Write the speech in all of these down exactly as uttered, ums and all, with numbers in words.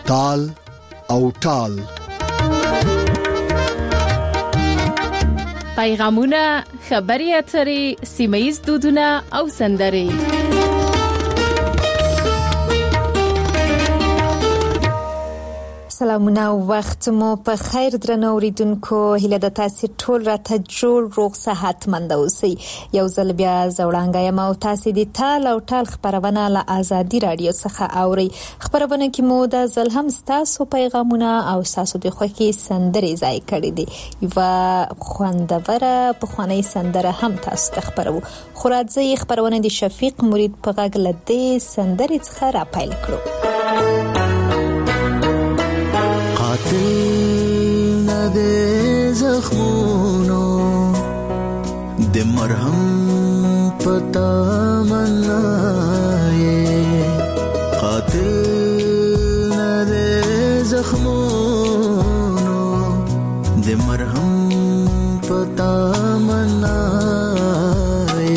تال او ټال. پیغامونه، خبري اترې، سیمه‌ییز دودونه او سندرې. سلامونه او وخت مو په خیر درنو اوریدونکو. هیله د تاسو ټول راته جوړ روغ صحت مند اوسئ. یو ځل بیا زوړانګه یم او تاسو د تال او ټال خبرونه له آزادي رادیو څخه اورئ. خبرونه کې مو د ځل هم تاسو پیغامونه او تاسو د خوښي سندرې ځای کړې دي. یو خوندوره په خواني سندره هم تاسو ته خبرو. خو راځي خبرونه د شفیق مرید په غږ لدې سندرې څخه را پیل کړو. قاتل نده زخمونو د مرهم پتا منای، قاتل نده زخمونو د مرهم پتا منای،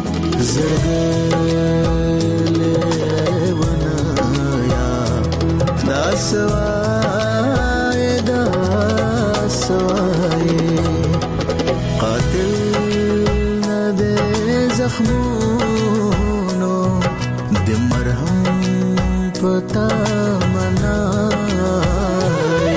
زرګل ونایا داسوا زخمونو د مرهم پتا منای.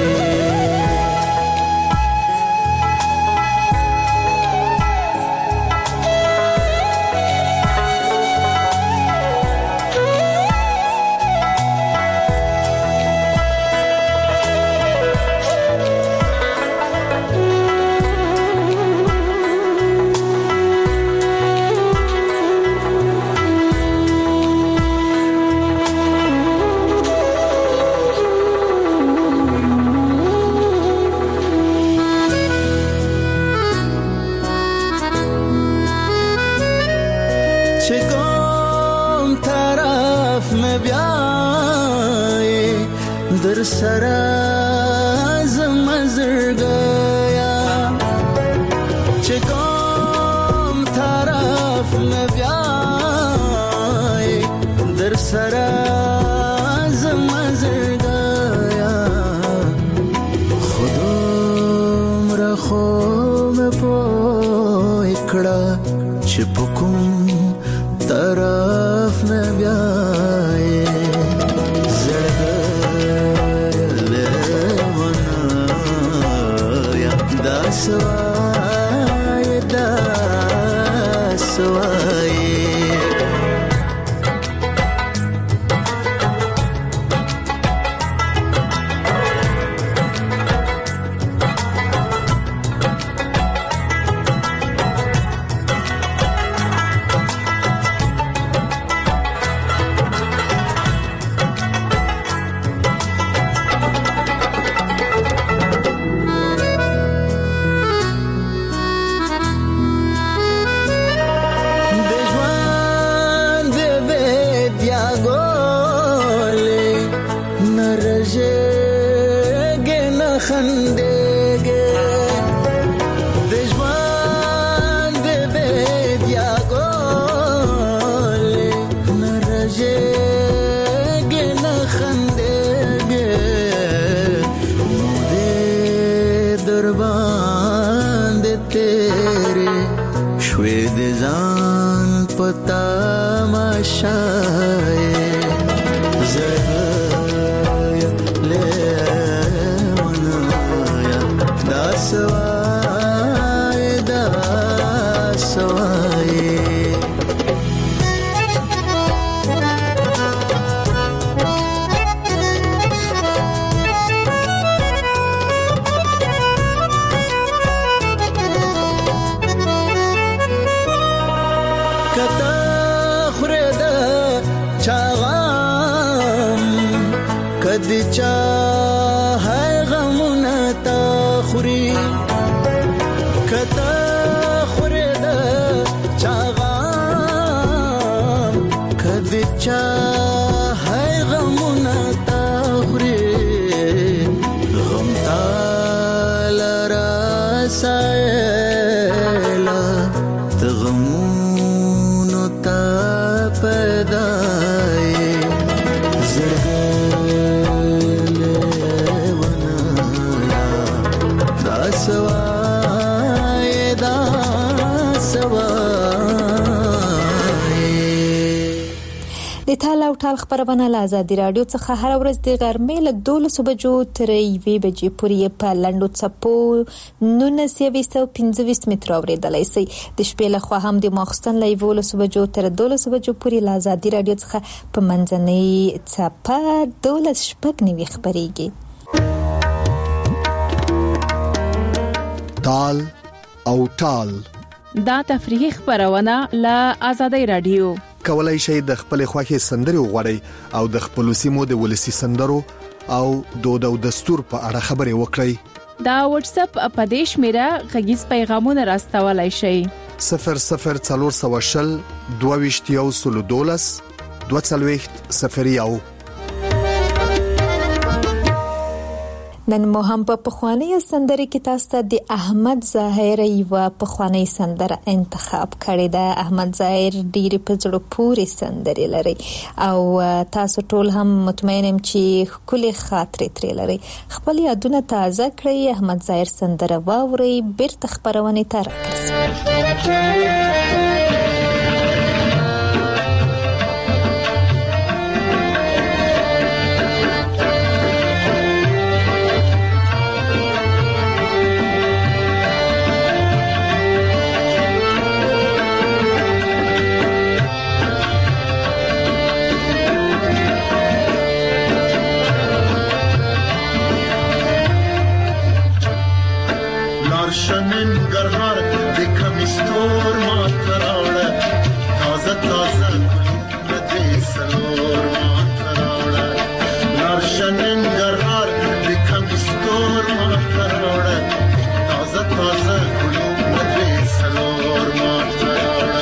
در سرا زمزرگیا چه کام طرف نبیای، در سرا زمزرگیا خودم را خوم پای کڑا چه پکم طرف نبیای، سوای دا سوای. پیدای زرگل د تال او ټال خبرونه له آزادي رادیو څخه هر ورځ د غرمې له دولس بجو تر یوې بجې پورې په لنډو څپو نولس یویشت او پنځه ویشت متره اورېدلی شئ. د شپې له خوا هم د ماخوستن له یولس بجو تر دولس بجو پورې له آزادي رادیو څخه په منځنۍ څپه دولس شپږ نوي خپرېږي. تال او ټال دا تفریحي خبرونه له آزادي رادیو. کولای شئ د خپل خوښي سندري وغوړئ او د خپل سیمو د ولسی سندرو او دود او دستور په اړه خبرې وکړئ. دا واتس اپ اپدیش میرا غږیز پیغامونه راستولای شئ. صفر صفر څلور سوه شل دوه ویشت یو سل دولس دوه څلوېښت صفر یو. نن مو هم په پخوانی سندرې کې تاسو ته د احمد ظاهر یو پخوانی سندره انتخاب کړې ده. احمد ظاهر ډېر په زړه پورې سندرې لري او تاسو ټول هم مطمئنم چې ښکلې خاطرې ترې لري. خپل یادونه تازه کړئ، احمد ظاهر سندره واورئ، بیرته خپرونې ته راګرځئ. شنن گرهار دیکھم استور ماتراوڑا تازہ تازہ گلوں دے سلور ماتراوڑا لار شنن گرهار دیکھم استور ماتراوڑا تازہ تازہ گلوں دے سلور ماتراوڑا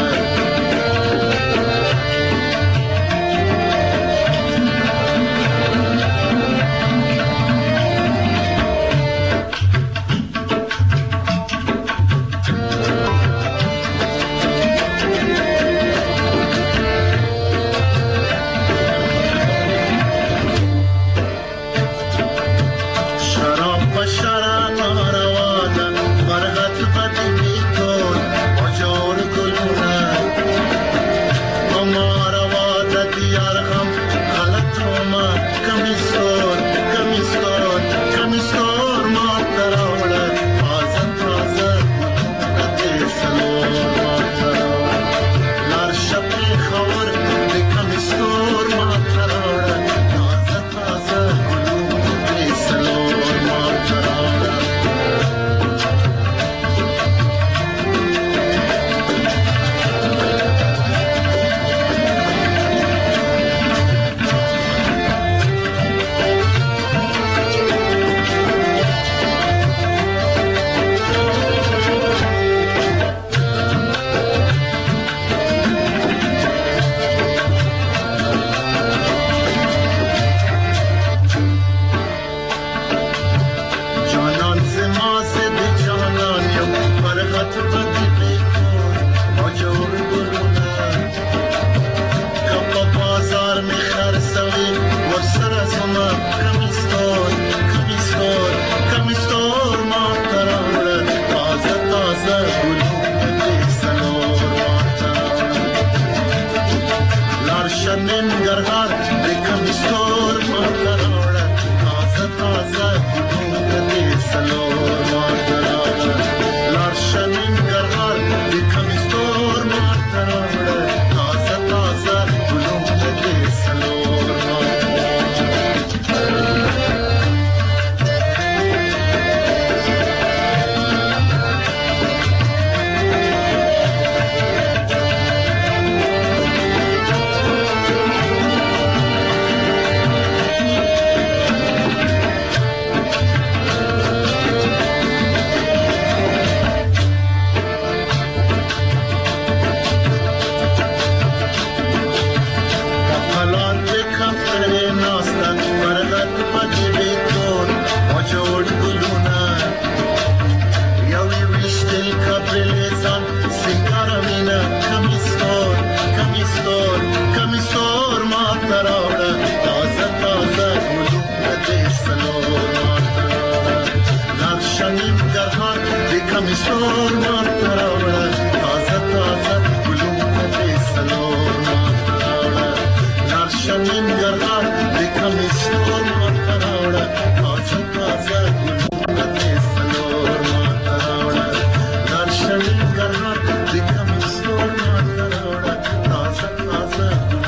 ننګرهار د کمیسور ماته راوړه تازه تازه ګلونه دې څلور ماته راوړه لاړشه ننګرهار د کمیسور ماته راوړه تازه تازه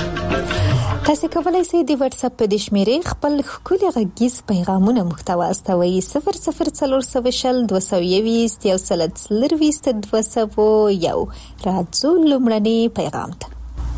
تاسو کولای شئ د واتس اپ په شمیرې خپل ښکلي غږیز پیغامونه محتوا استوي صفر صفر څلور سوه شل دوه سوه یویشت یو سل څلرویشت دوه سوه یو راځو لومړني پیغام ته.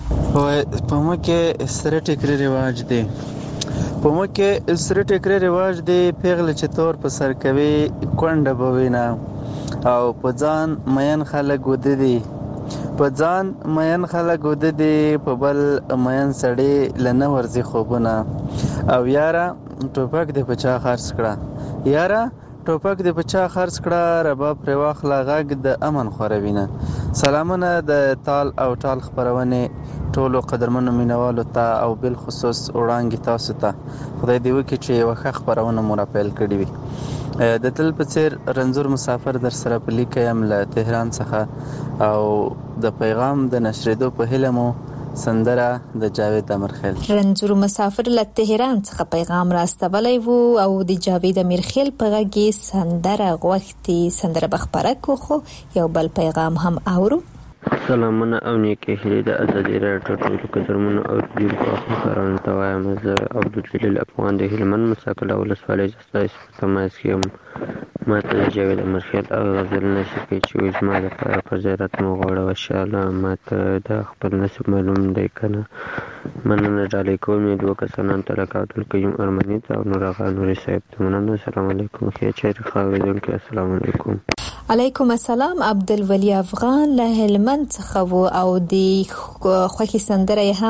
په مو کې سره ټیکري رواج دی په مو کې سره ټیکري رواج دی پیغله چې تور په سر کوي کونډه بوینا او په ځان مین خلک ود دي په ځان مین خلک ود دي په بل مین سړی لنه ورزي خوبونه او یارا ټوپک د پچا خرڅ کړه یارا ټوپک د پچا خرڅ کړه رباب پر واخلا غږ د امن خوروینه سلامونه د تال او ټال خبرونه ټولو قدرمنو مینوالو ته او بل خصوص وړاندې تاسو ته خدای دی وکړي چې یو ښه خبرونه مو راپیل کړي وي د تل په څیر رنځور مسافر در سره په لیکه یم له تهران څخه او د پیغام د نشریدو په هیله مو سندره د جاوید امرخیل. رنځور مسافر له تهران څخه پیغام راستولی وو او د جاوید امرخیل په غږ کې سندره غوښتي سندره بخبره کو خو یو بل پیغام هم اورو. سلامونه او نیکی هیلې د ازادي راډیو ټولو قدرمنو اوریدونکو او همکارانو ته وایم زه عبدالجلیل افغان د هلمند مساکله ولسوالۍ ستاسو په تماس کې یم ما ته د جاوید امرخیل او غزل نشر کوي چې وایي زما لپاره پر ځای راته مو غواړه وشاله ما ته د خپل نصیب معلوم دی که نه مننه ډالۍ کوم یې دوه کسانانو ته لکه عبدالقیوم ارمني ته او نور آغا نوري صاحب ته مننه. السلام علیکم ښې چارې ښه اورېدونکي السلام علیکم. علیکم السلام. عبدالولی افغان له هلمند څخه وو او د خوښي سندره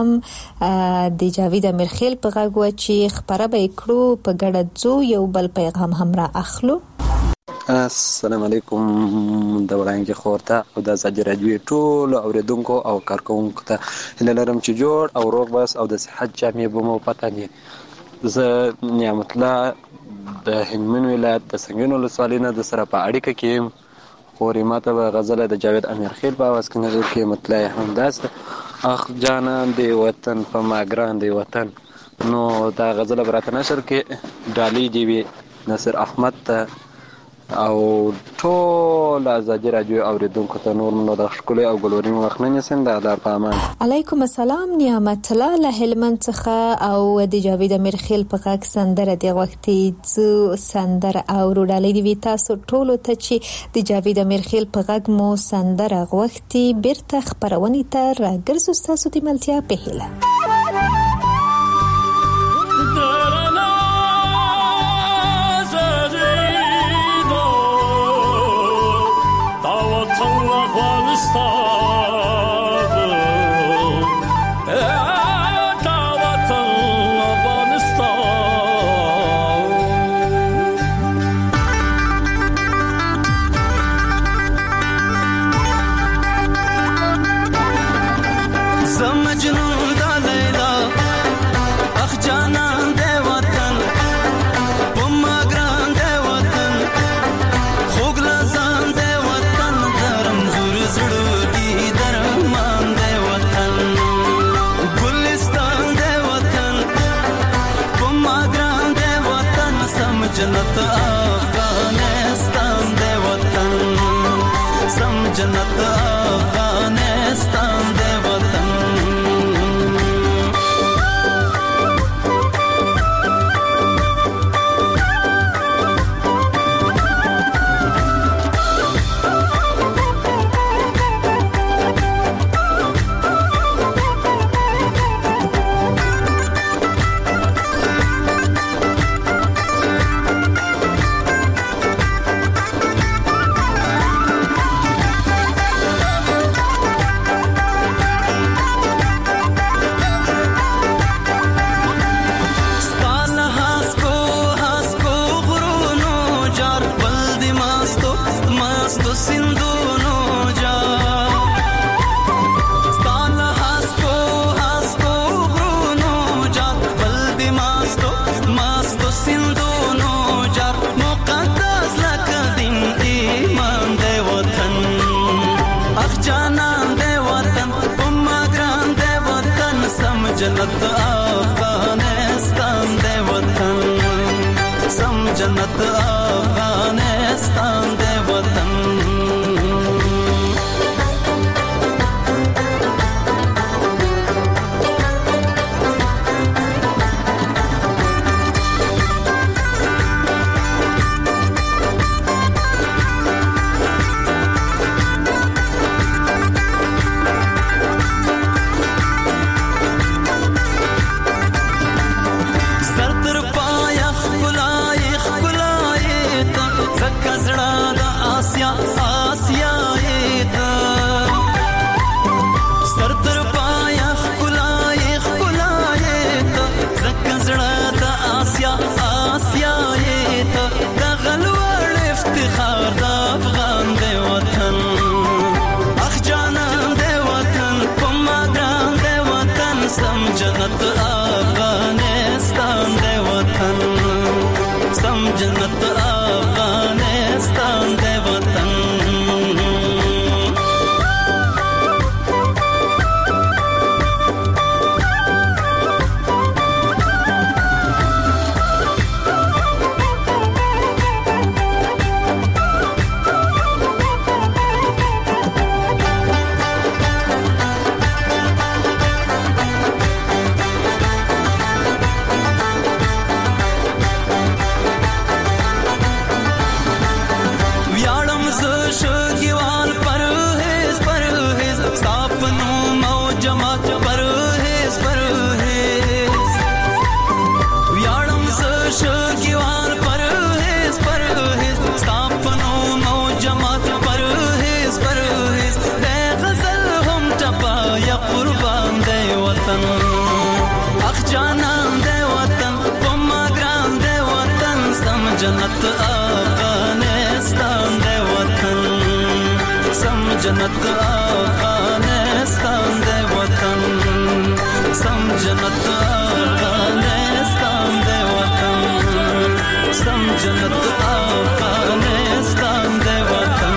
هم د جاوید امرخیل په غږ و چې خبره به کړو په ګډه ځو یو بل پیغام هم را اخلو. السلام علیکم د وړاندې خورته او د ازادي راډیو ټولو اوریدونکو او کارکونکو ته هیله لرم چې جوړ او روغ بس او د صحت جامې به مو پته وي. زه نعمت الله د هلمند ولایت د سنګین ولسوالۍ نه د سره په اړیکه کې خوري ماته به غزله د جاوید امرخیل په اواز کې نظر کې مطلع همداسته اخ جانان دی وطن په ما ګران دی وطن نو دا غزله براته نشر کې ډالۍ دی وی نصر احمد ته او ټول ازادي راډیو اوریدونکو ته نور نو د ښکلي او ګلورین وخت نه نسین د الله په امان. علیکم السلام. نعمت الله له هلمند څخه او د جاوید امرخیل په غږ سندره دی غوښتي ځو سندره او ډالۍ دی تاسو ټولو ته چې د جاوید امرخیل په غږ مو سندره غوښتي بیرته خبرونه ته راګرځو تاسو د ملتیا په هیله. جنت افغانستان دی وطن سم جنت افغانستان دی وطن जन्नत अफगानिस्तान दे वतन सम जन्नत अफगानिस्तान दे वतन जन्नत अफगानिस्तान दे वतन सम जन्नत अफगानिस्तान दे वतन जन्नत अफगानिस्तान दे वतन सम जन्नत अफगानिस्तान दे वतन सम जन्नत अफगानिस्तान दे वतन सम जन्नत अफगानिस्तान दे वतन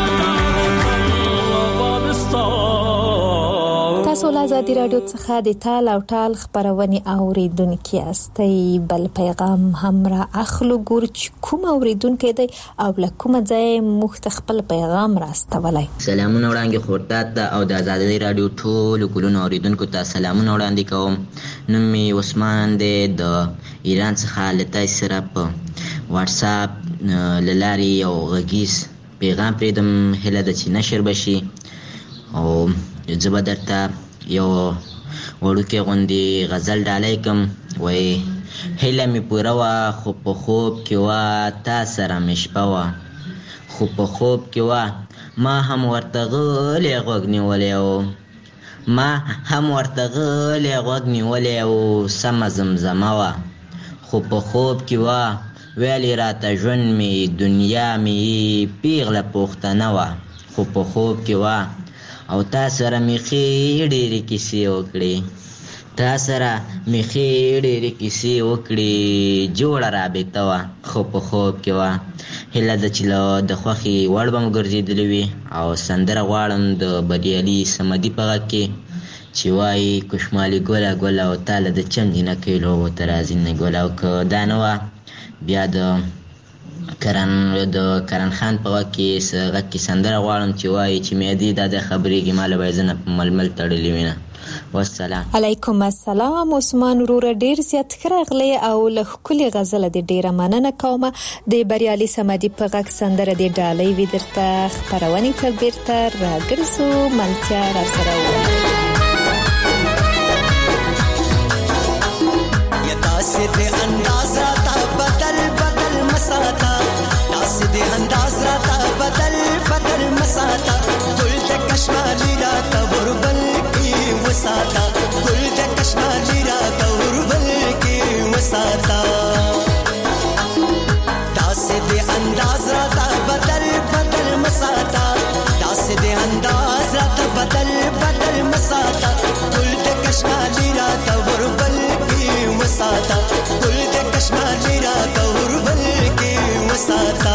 تاسو له آزادي رادیو څخه د تال او ټال خبرونه اوریدونکو یاستئ بل پیغام هم را اخلو ګور چې کوم اوریدونکو دی او له کوم ځای مختخپل پیغام راستولای. سلامونه وړاندې خورتات او د آزادي رادیو ټول کولونو اوریدونکو ته سلامونه وړاندې کوم. نوم می عثمان دی د ایران څخه لته سره په واتس اپ للاري او غږیز پیغام پریدم هله د چې نشر بشي او زبا درته یو وړوکی غوندې غزل ډالۍ کوم. وایي هیله مې پوره وه خو په خوب کې وه تا سره مې شپه وه خو په خوب کې وه ما هم ورته غلی غوږ نیولی و ما هم ورته غلی غوږ نیولی و سمه زمزمه وه خو په خوب کې وه ویلې راته ژوند مې دنیا مې پیغله پوښتنه وه خو په خوب کې وه او تا سره مې ښې ډېرې کیسې وکړې تا سره مې ښې ډېرې کیسې وکړې جوړه رابطه وه خو په خوب کې وه. هیله ده چې له د خوښې وړ به مو ګرځېدلې وي او سندره غواړم د بریالي صمدي په غږ کې چې وایي کشمالي ګله ګله او تا له د چم جینکۍ لوبو ته راځي نه ګله او که دا نه وه بیا د کرن د کرن خان په غږ کې غږ کې سندره غواړم چې وایي چې معدې دا د خبرېږي ما له به یې زه نه په ململ تړلې وینه. والسلام علیکم السلام عثمان وروره ډیر زیات ښه راغلی او له ښکلې غزله دې ډیره مننه کوم. د بریالي صمدي په غږ سندره دې ډالۍ وي درته خپرونې ته بیرته راګرځو ملتیا راسره ووایه. داسې دې انداز راته بدل بدل مساته داسې دې انداز راته بدل بدل مساته ګل د کشمالي راته وربل کې وساته ګل د کشمالي راته وربل کې وساته داسې دې انداز راته بدل بدل مساته داسې دې انداز راته بدل بدل مساته ګل د کشمالي راته وربل وساتا ګل د کشمالي راته وربل کې وساتا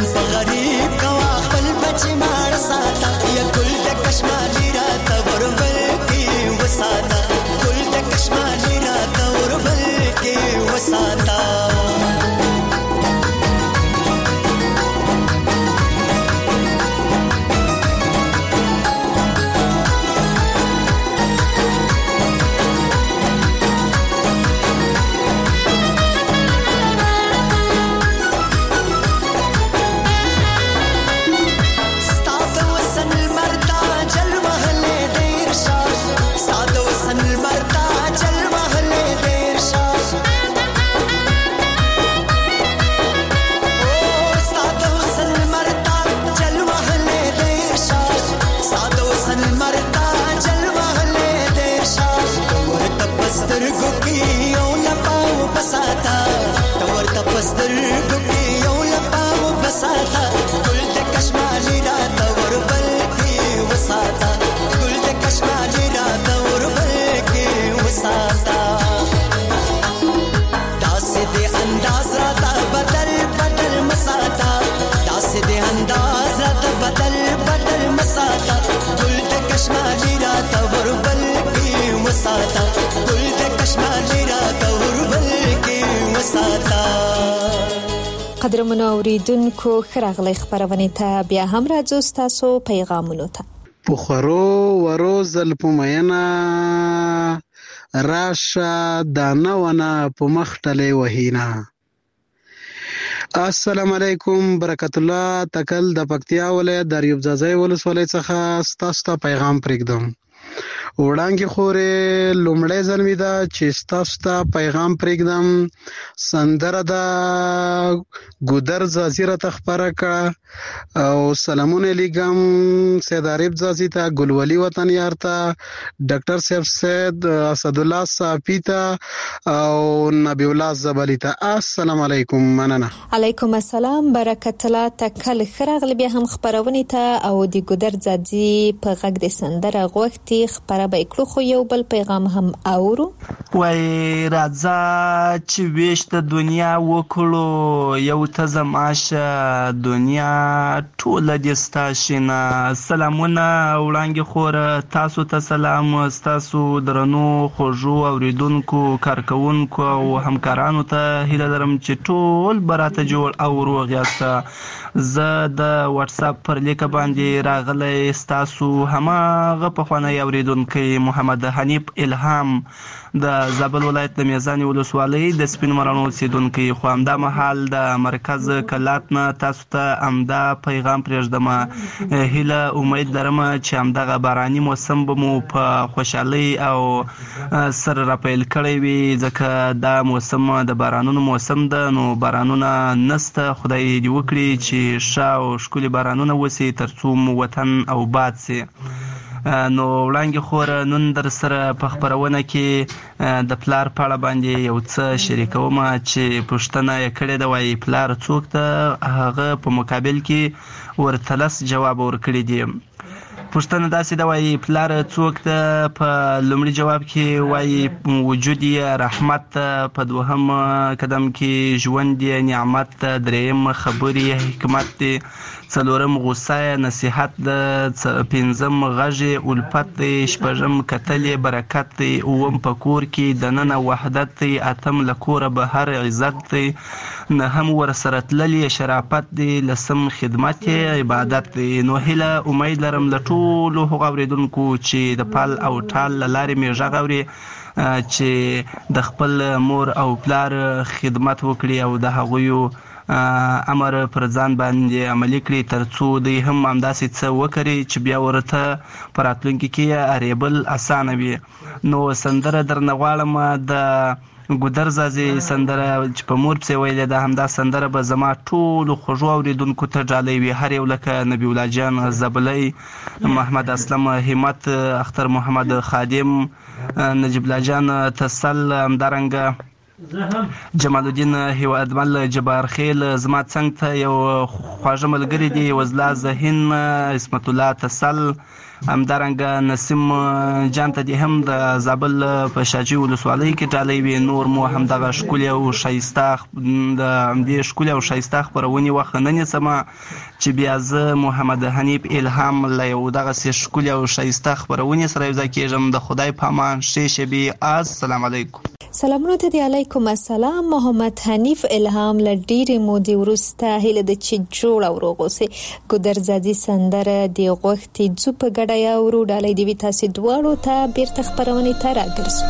ظلم په غریب کوا خپل بچی ماړ ساته یا ګل د کشمالي راته وربل کې وساته ګل د کشمالي راته وربل کې وساته قدرمنو اوریدونکو خراغلی خبرونه ته بیا هم راځو تاسو پیغامونو ته پخورو ورو زلپومینا راشه دانه ونه په مختلې وهینا. السلام علیکم برکت الله تکل د پکتیا ولایت د ریوب ځای ولسوالۍ څخه تاسو ته پیغام پرېږدم. وړاندې خورې لومړی ځل مې ده چې تاسو ته پیغام پرېږدم. سندره د ګودر ځاځي راته خپره کړه او سلامونه لیږم سید عارف ځاځي ته، ګلولي وطن یار ته، ډاکټر صاحب سید اسدالله صافي ته او نبی الله زبلی ته. السلام علیکم. مننه. علیکم السلام برکت الله تکل خراغلی بیا هم خبرونه ته او د ګودر ځاځي په غږ د سندره غوښتي خبره به کړو خو یو بل پیغام هم اورو. وای راځه چې ویش د دنیا وکړو یو ته زماشه دنیا ټول دې ستاشنه. سلامونه وړاندې خور تاسو ته سلام، تاسو درنو خوږو اوریدونکو کارکونکو او همکارانو ته هیله لرم چې ټول براته جوړ او روغ یاست. زه د واتس اپ پر لیک باندې راغلی ستاسو هماغه پخوانی اوریدونکی محمد حنیف الهام د زابل ولایت د میزان ولسوالۍ د سپین مرانو اوسیدونکی، خو همدا مهال د مرکز کلات نه تاسو ته همدا پیغام پرېږدم. هیله امید لرم چې همدغه باراني موسم به مو په خوشحالۍ او سر راپیل کړی وي، ځکه دا موسم د بارانونو موسم ده. نو بارانونه نسته، خدای دې وکړي چې ښه او ښکلي بارانونه وسي ترڅو مو وطن آباد سي. نو وړاندې خور نن در سره په خبرونه کې د پلار په اړه باندې یو څه شریکوم چې پوښتنه یې کړې ده، وایي پلار څوک ده؟ هغه په مقابل کې ورته لس جواب ورکړي دي. پوښتنه داسې ده، وایي پلار څوک ده؟ په لومړي جواب کې وایي وجود یې رحمت، په دوهم قدم کې ژوند یې نعمت، دریم خبرې حکمت دی، څلورم غصه نصیحت ده، پنځم غږ الفت دی، شپږم کتل برکت دی، اووم په کور کې دننه وحدت دی، اتم له کوره بهر عزت دی، نهم ورسره تللی شرافت دی، لسم خدمت عبادت دی. نو هیله امید لرم له ټولو هغو اورېدونکو چې د پال او ټال له لارې مې غږ اوري چې د خپل مور او پلار خدمت وکړي او د هغویو امر پر ځان باندې عملي کړي ترڅو دوی هم همداسې څه وکړي چې بیا ورته په راتلونکي کې اریبل اسانه وي. نو سندره درنه غواړم د ګودر ځاځي سندره چې په مور پسې ویلې ده، همدا سندره به زما ټولو خوږو اورېدونکو ته ډالۍ وي، هر یو لکه نبی الله جان زبلی، محمد اسلم همت، اختر محمد خادم، نجیب الله جان تسل، همدارنګه جمال الدین هیوادمل جبار خیل زما څنګ ته یو خواږه ملګری دی وزلا ذهین اسمت الله تسل همدارنګه نسیم جان ته دی هم د زابل په شاجي ولسوالۍ کې ډالۍ وي نور مو هم دغه ښکلي او ښایسته د همدې ښکلي او ښایسته خپرونې وخت نه نیسم چې بیا زه محمد حنیف الهام له یو دغسې ښکلي او ښایسته خپرونې سره یو ځای کېږم د خدای په امان ښې شبې السلام علیکم. سلامونه ته دی علیکم السلام. محمد حنیف الهام له ډېرې مودې وروسته هیله ده چې جوړ او روغ اوسئ. ګودرزادي سندره د غوښتي ځو په ګډه یاورو ډالۍ دې وي تاسې دواړو ته بیرته خپرونې ته راګرځو.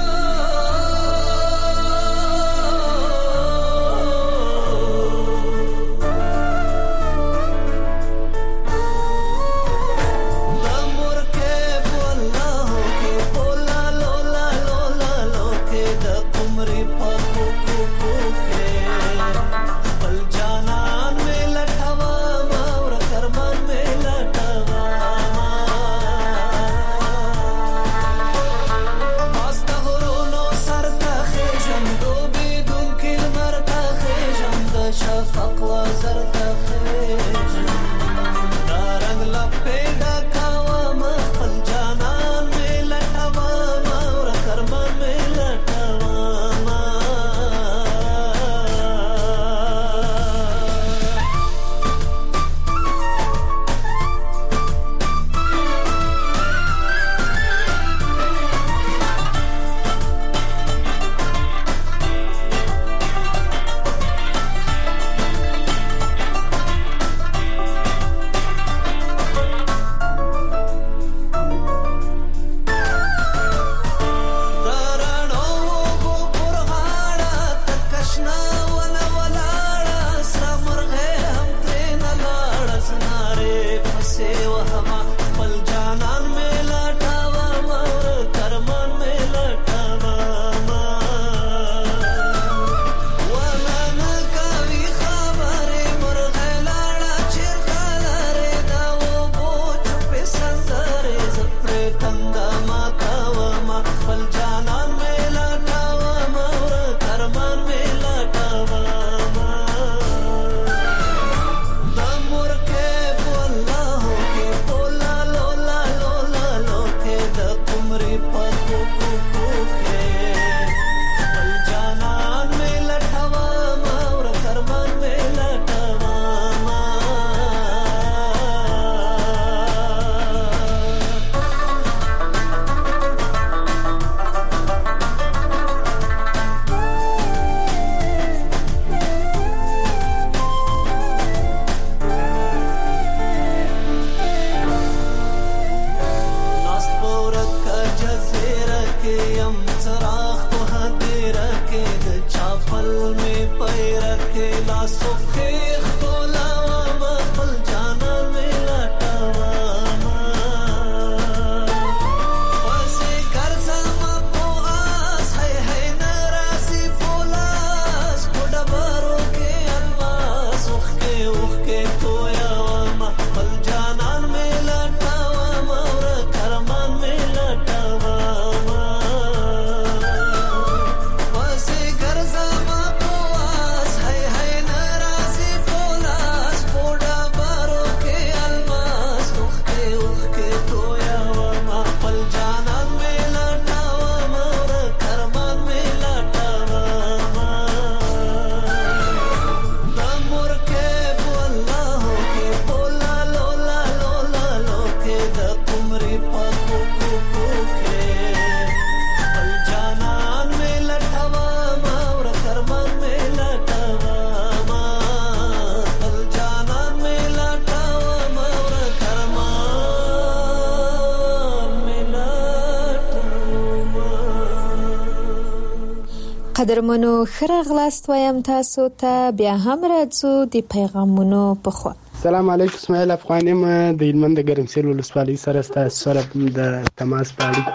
قدرمنو خره غلاست وایم تاسو ته بیا هم راځو د پیغامونو په خوا. سلام علیکم. اسماعیل افغانی ما د هلمند د ګرمسیر ولسوالۍ سره ستاسو سره د تماس په اړیکه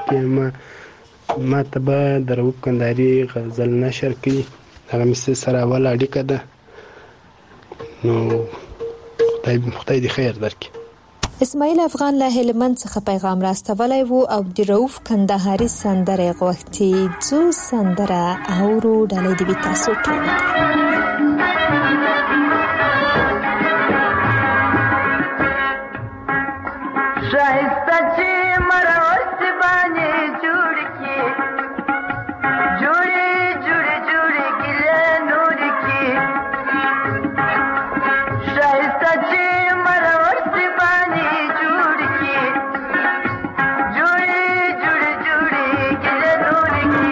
کې ما ته به د رؤوف کندهاري غزل نشر کړي هغه مې سره اول اړیکه ده نو خدای خدای دې خیر درکړي. اسماعیل افغان له هلمند څخه پیغام راستولی و او د رؤف کندهاري سندره غوښتي څو سندره اورو ډالۍ د وی تاسو ټول شایسته چې مروست باندې جوړ کی جوړې جوړې جوړې ګلې نور کی شایسته چې مروست باندې جوړ کی جوړې جوړې جوړې ګلې نور کی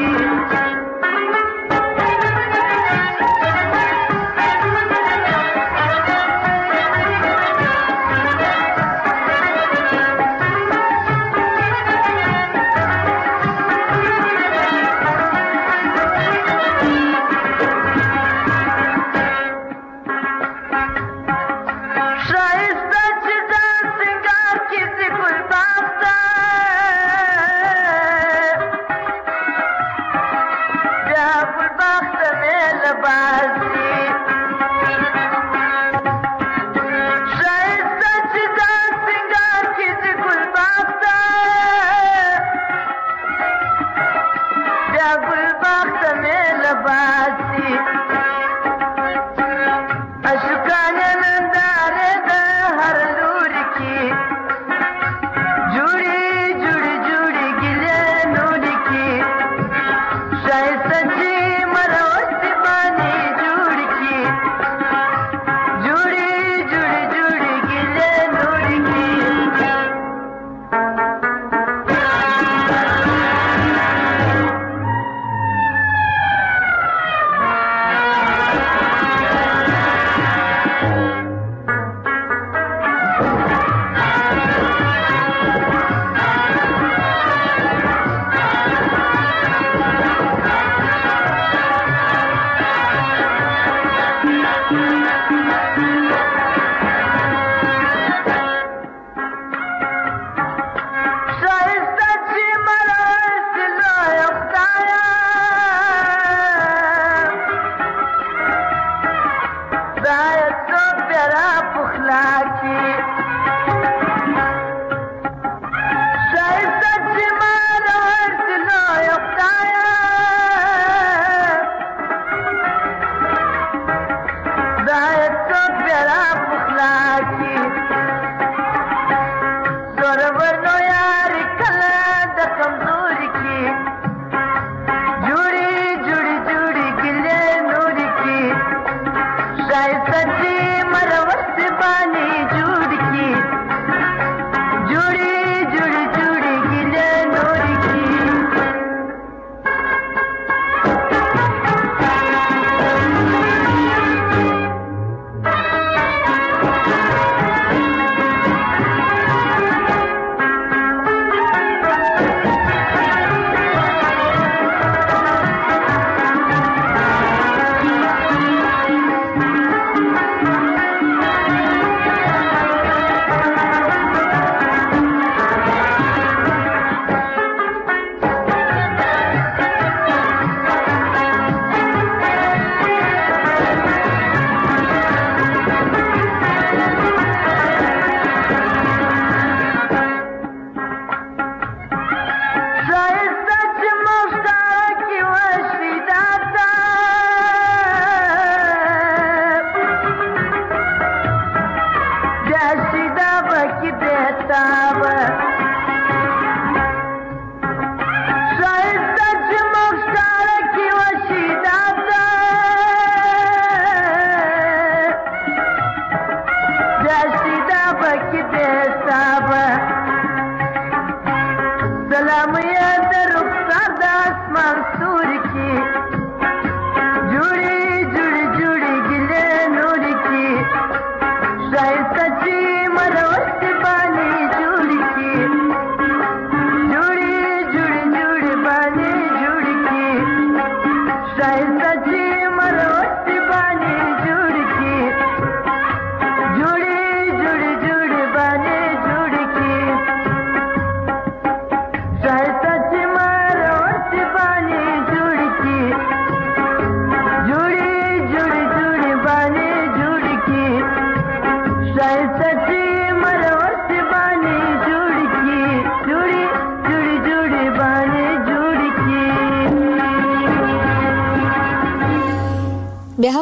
Bani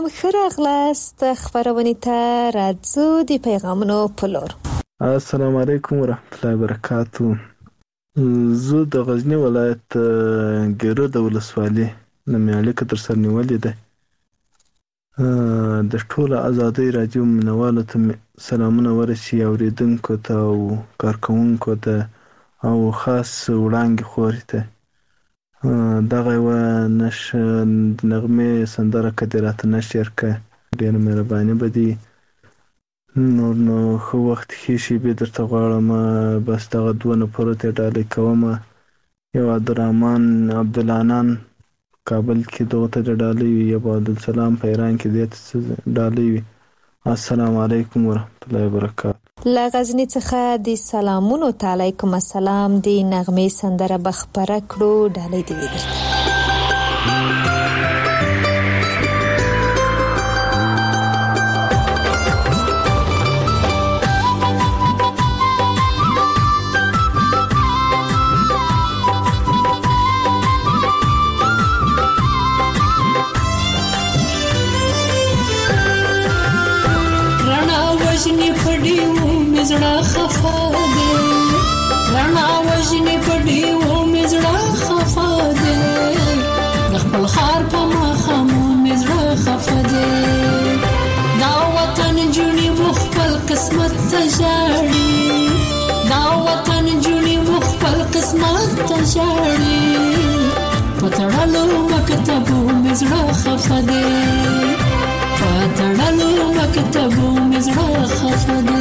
هم خراغلاست خبرونه ته راځو د پیغامونو په لور. السلام علیکم ورحمت الله وبرکاتو. زه د غزنی ولایت ګیرو د ولسوالۍ نومیالي کې تر سر نیولې ده. د ټولو ازادۍ رادیو منوالو ته سلامونه ورسي، اوریدونکو ته او کارکوونکو ته او خاص وړانګې خورې ته. دغه یوه نغمې سندره که دې راته نشر کړه ډېره مهرباني به دي. نور نو ښه وخت ښې شېبې درته غواړم. بس دغه دوه نفرو ته یې ډالۍ کومه. یو عبدالرحمن عبدالعنان کابل کې دغه ته د ډالۍ وي، یو عبدالسلام په ایران کې دې ته ډالۍ وي. السلام علیکم ورحمت الله وبرکاتو. له غزني څخه د سلامونو ته علیکم السلام د نغمې سندره به خپره کړو، ډالۍ دې وي درته. زړه خفا دے رڼا وژنې په ډیوو مې زړه خفا دے د خپل ښار په ماښامو مې زړه خفا دے دا وطن جونې مو خپل قسمت ته ژاړي دا وطن جونې مو خپل قسمت ته ژاړي په تړلو مکتبو مې زړه خفا دے په تړلو مکتبو مې زړه خفا دے.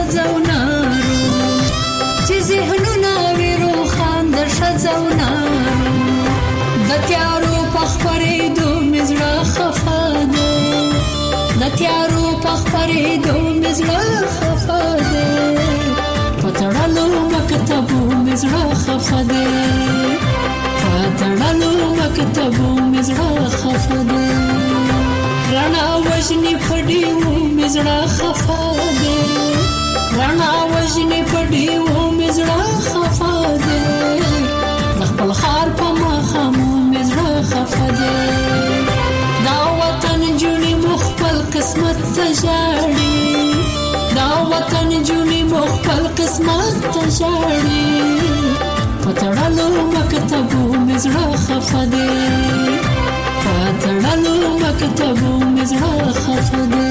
ذهنونه ویرو خان در شځونه تیارو په خپرېدو مې زړه خفه دی د تیارو په خپرېدو مې زړه خفه دی په تړلو مکتبو مې زړه خفه دی په تړلو مکتبو مې زړه خفه دی رڼا وژنې په ډیوو مې زړه خفه دی رڼا وژنې په ډیوو مې زړه خفه دی د خپل ښار په ماښامو مې زړه خفه دی دا وطن جونې مو خپل قسمت ته ژاړي دا وطن جونې مو خپل قسمت ته ژاړي په تړلو مکتبو مې زړه خفه دی په تړلو مکتبو مې زړه خفه دی.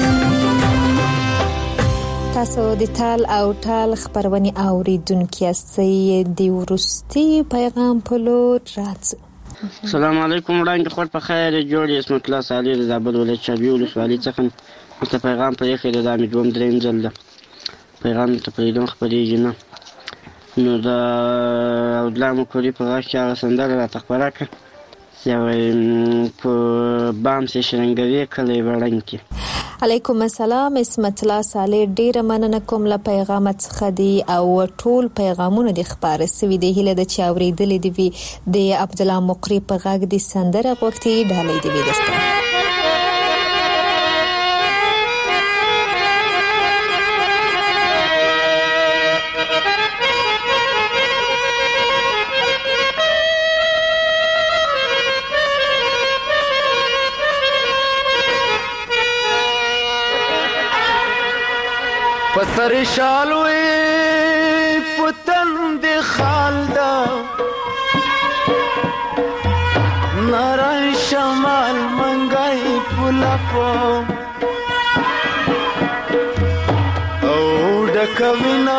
تاسو د تال او تال خبرونه اوریدونکو یاستئ د ورستي پیغام په لور راځي. السلام علیکم وړاندې خور په خیر جوړ اسمت الله صالح د زابل ولایت چابي ولسوالۍ څخه مته پیغام پرې خېده د امید وم دریم ځل ده پیغام ته پرېدم خپرېږي نه نو د اودلامو کوری په غاښ کې هغه سندره راته خپره کړه په بام سي شرنګوي کلی وړنګ علیکم السلام اسمت الله صالح ډیره مننه کوم له پیغام څخه دی او ټول پیغامونه د خبره سوي دی هله د چاورېدلې دی د عبد الله مقری په غاګ د سندره وختي ډالې دی وسته پسر شالوی پتن دی خالدا نارای شمال منگای پلافو او ڈکوینا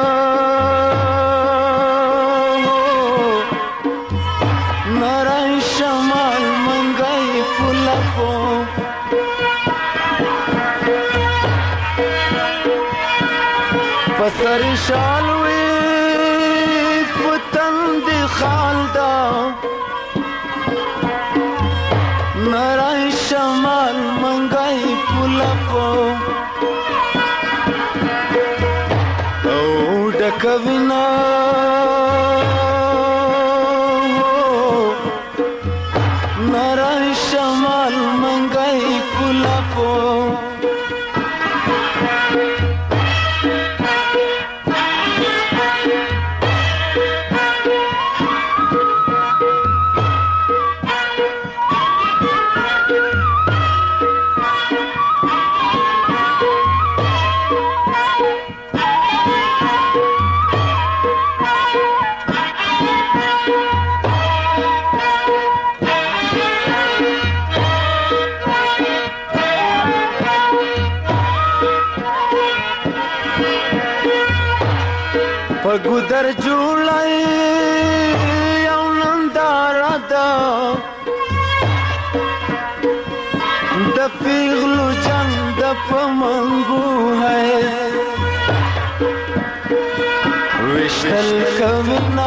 نارای شمال منگای پلافو پسر شالوی پتن دی خالدا نارای شمال منگای پلافو او ڈکوینا نارای شمال منگای پلافو پگودر جوړای یو نندارا دا د پیغلو جنگ د پمنګو ہے وشتل کوینا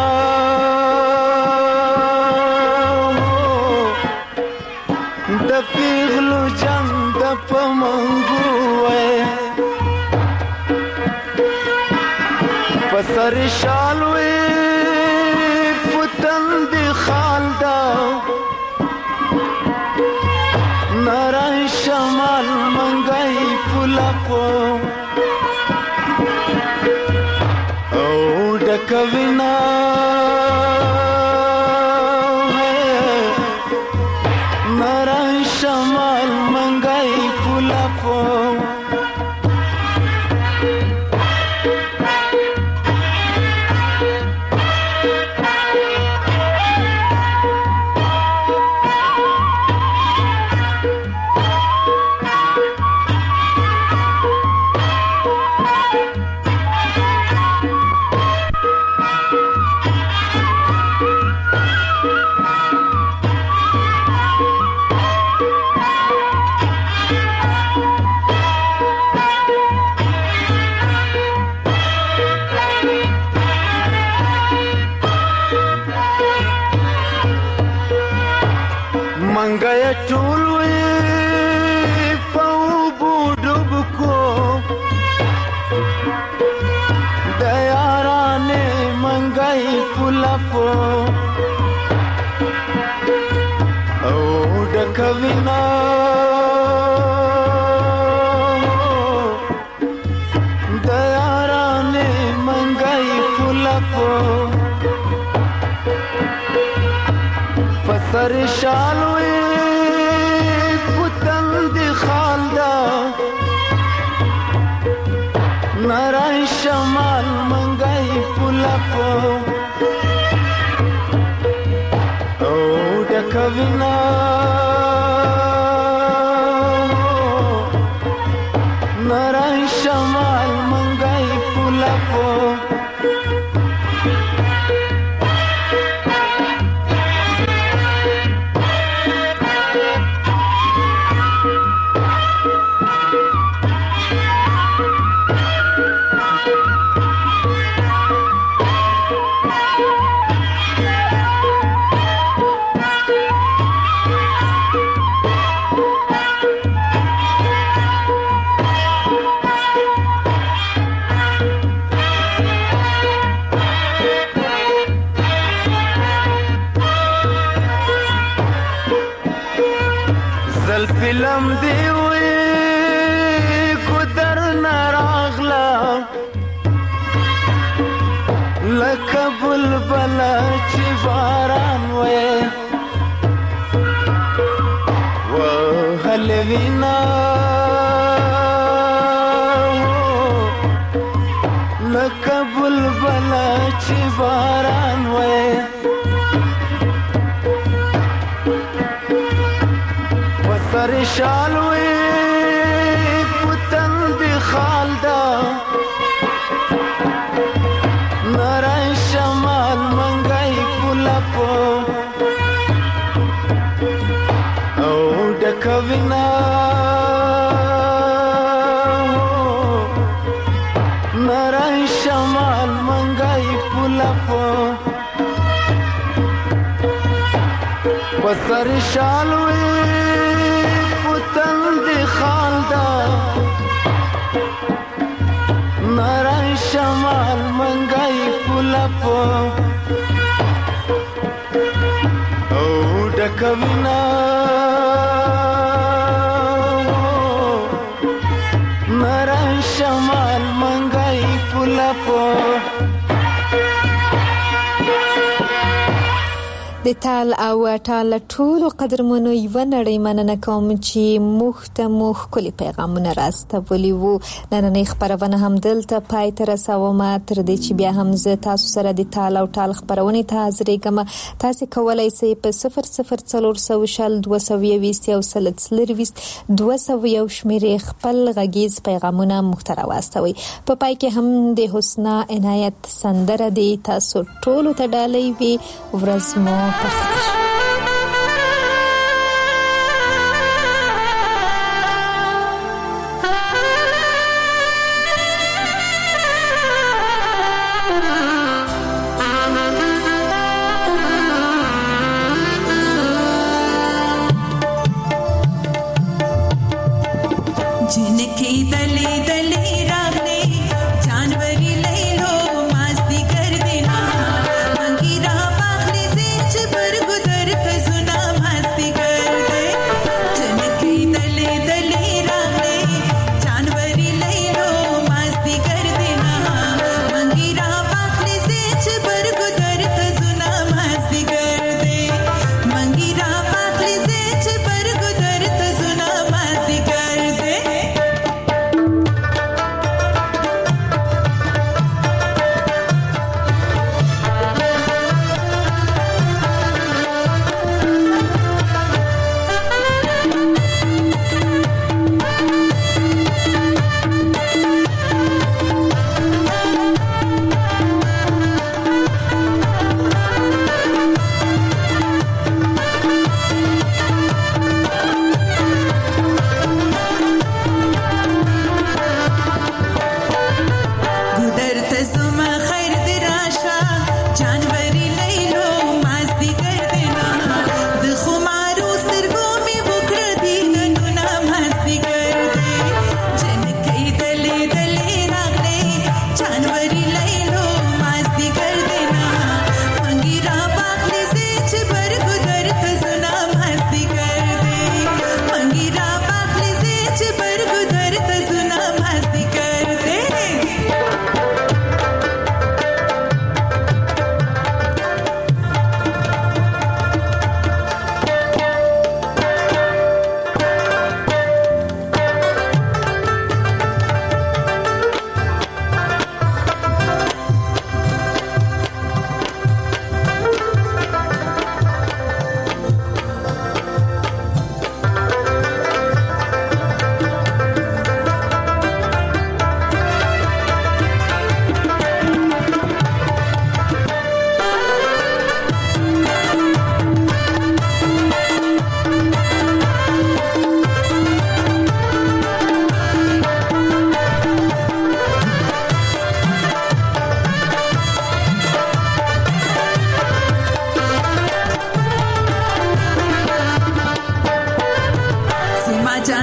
د پیغلو جنگ د پمنګو ہے پسر شالوی پتن دی خالدا نارای شمال منگای پلافو او ڈکوینا نارای شمال منگای پلافو لفو او ډکوینا د یارانې منګای فلفو پسر شالوی پتن دی خالدا نارای شمال منگای پلفو او ڈکوینا نارای شمال منگای پلفو فلم دی وی قدر نراغلا لکه بلبل چې باران وی وهل وینا لکه بلبل چې باران وی سر شالوی پتن دی خالدا نارای شمال منگای پلپو او ڈکوینا نارای شمال منگای پلپو سر شالوی تندی خالدا نارای شمال منگای پلپو او ڈکوینا نارای شمال منگای پلپو د تال او ټال ټولو قدرمنو یو نړۍ مننه کوم چې موږ ته موږ کلی پیغامونه راستولي وو. نننۍ خبرونه هم دلته پای ته رسوم. تر دې چې بیا هم زه تاسو سره د تال او ټال خبرونه ته حاضرېږم. تاسو کولای شئ په صفر صفر څلور سوه شل دوه سوه یوویشت یو سل څلرویشت دوه سوه یو شمېرې خپل غږیز پیغامونه موږ ته راواستوئ. په پای کې هم د حسنا عنایت سندره دی. تاسو ټولو ته ډالۍ وي. ورځ مو जिनकी दले दले रागने जानवरी ले लो मस्ती कर देना मंगीरा पाखरे से चबर गुदर तजुना मस्ती कर दे. जिनकी दले दले रागने जानवरी ले लो मस्ती कर देना मंगीरा पाखरे से चबर गुदर तजुना मस्ती कर दे. मंगीरा पाखरे से चबर गुदर तजुना मस्ती कर दे.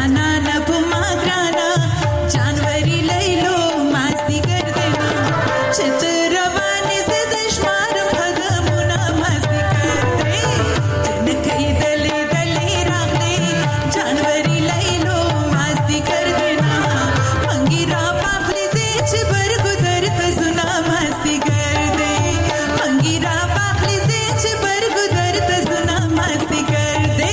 جانانا په ما ګرانا جانوري لیلو ماستی ګرځنا چې ته روانې زه د شمارم قدمونه ماستی ګرځې جنکۍ دلې دلې راغلې جانوري لیلو ماستی ګرځنا منګي را پاخلې زه چې برګو درته زونه ماستی ګرځې منګي را پاخلې زه چې برګو درته زونه ماستی ګرځې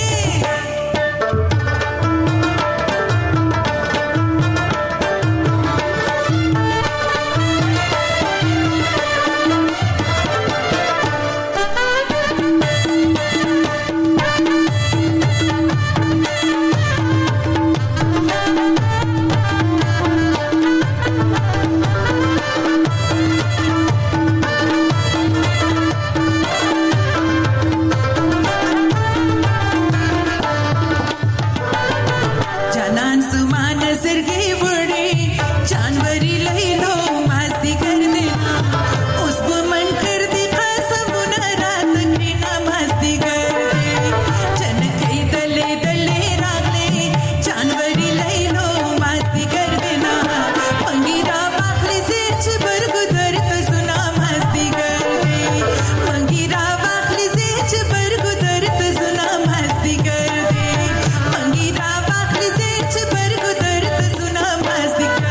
جانان زما نظر گئی وړي جانوري لیلو ماستی کر دینا اوس به من کر دی قسمونه رات کرینا ماستی کر دی جنکۍ دلې دلې راغلې جانوري لیلو ماستی کر دینا منګي را پاخلې زه چې برګو درته زونه ماستی کر دی منګي را پاخلې زه چې برګو درته زونه ماستی کر دی منګي را پاخلې زه چې برګو درته زونه ماستی کر دی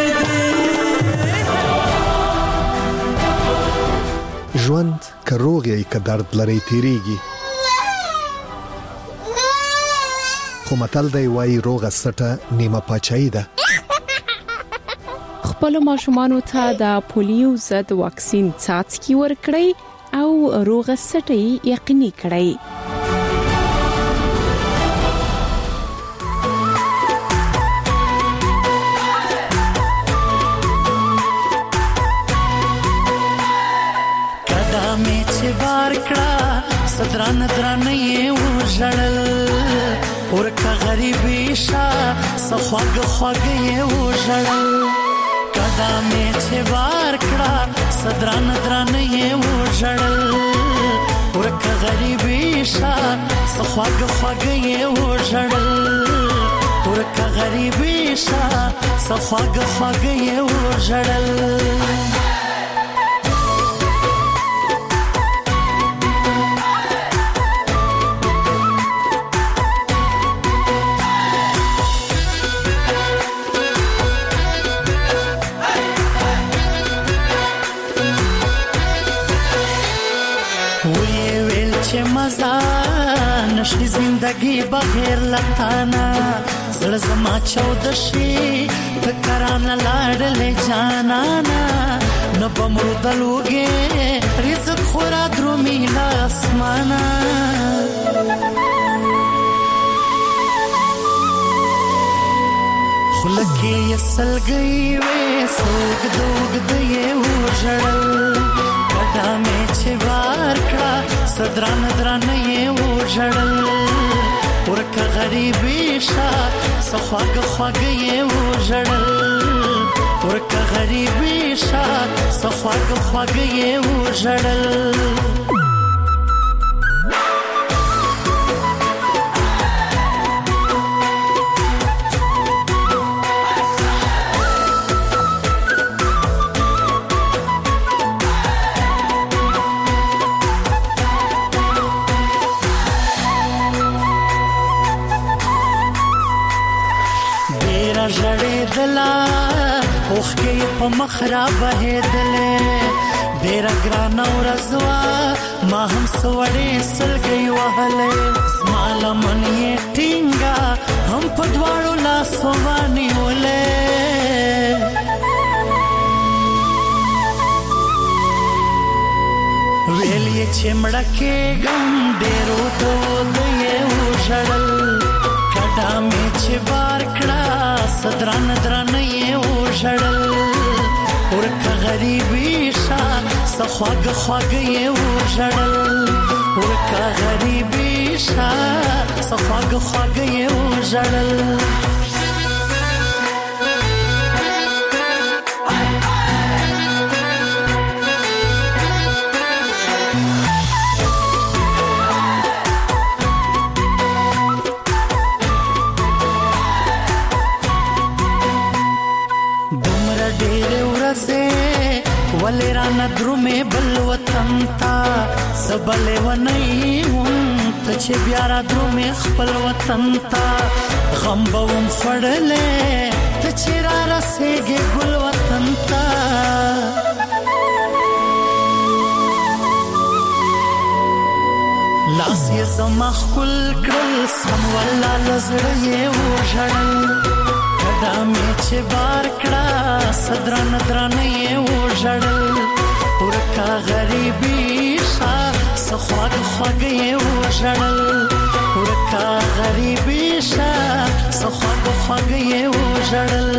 ژوند که روغ یې که درد لري تیریږي خو متل دی وایي روغه سټه نیمه پاچاهي ده. خپل ماشومانو ته د پولیو ضد واکسین څاڅکي ورکړئ او روغه سټه یقیني کړئ. قدمې چې بار کړه صدران درانه یې وژړل ورکه غریبي شه څه خواږه خواږه یې وژړل قدمې چې بار کړه صدران درانه یې وژړل ورکه غریبي شه څه خواږه خواږه یې وژړل ورکه غریبي شه څه خواږه خواږه یې وژړل مزا نشي زندگی بغیر لتانا زړه زما چود شي فکران لاړلې جانانا نو بمردلوګي رزق خورا درومي لا اسمانا خلکې سلګي وې سوګ دوګ دې وژړل قدمې چې بار کړه صدران درانه یې وژړل ورکه غریبي شه څه خواږه خواږه یې وژړل ورکه غریبي شه څه خواږه خواږه یې وژړل ژړېدله اوښکې په مخ را بهېدلې ډېره ګرانه ورځ وه ما هم څه وړې سلګۍ وهلې زما لمن یې ټینګه هم په دواړو لاسو ونیولې ویل یې چې مړه کېږم ډېرو دود یې وژړل قدمې چې بار کړه صدران درانه یې وژړل ورکه غریبي شه څه خواږه خواږه یې وژړل ورکه غریبي شه څه خواږه خواږه یې وژړل ولې رانه درومې بل وطن ته زه بلې ونی وم ته چې بیا را درومې خپل وطن ته غم به وم خوړلی ته چې را رسېږې ګل وطن ته لاس یې زما ښکل کړل سم والله له زړه یې وژړل کډه مې چې بار کړه څه درانه درانه یې وژړل ورکه غریبي ښه څه خواږه خواږه یې وژړل ورکه غریبي ښه څه خواږه خواږه یې وژړل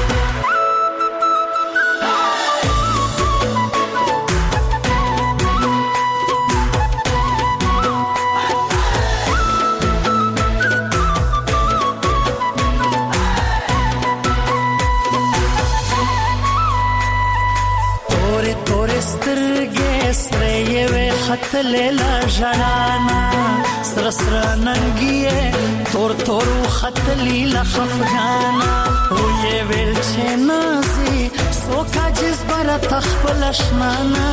خطلې لا ژړانا سره سره ننګي تور تور خطلې لا خفغانا او یې ویل چې نازي سوکا جس بر تخپل شمانا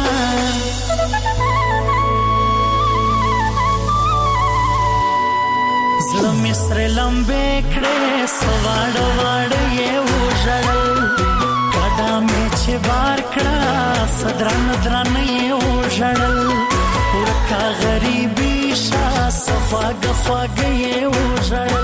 زړه مې سره لمبې کړې سواړ واړ یې وژړل کډه مې چې بار کړه صدران دران یې وژړل ورکه غریبي ښه څه خواږه خواږه یې وژړل